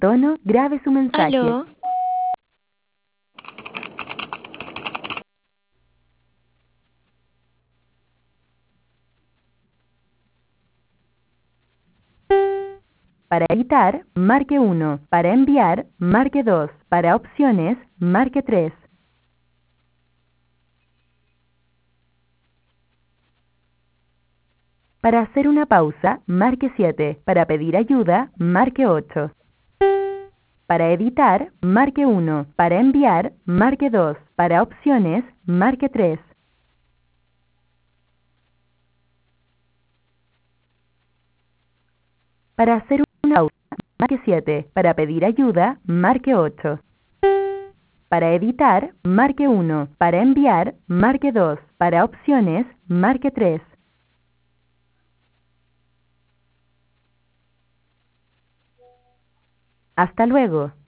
tono, grabe su mensaje. Aló. Para editar, marque 1. Para enviar, marque 2. Para opciones, marque 3. Para hacer una pausa, marque 7. Para pedir ayuda, marque 8. Para editar, marque 1. Para enviar, marque 2. Para opciones, marque 3. Para hacer una pausa, marque 7. Para pedir ayuda, marque 8. Para editar, marque 1. Para enviar, marque 2. Para opciones, marque 3. Hasta luego.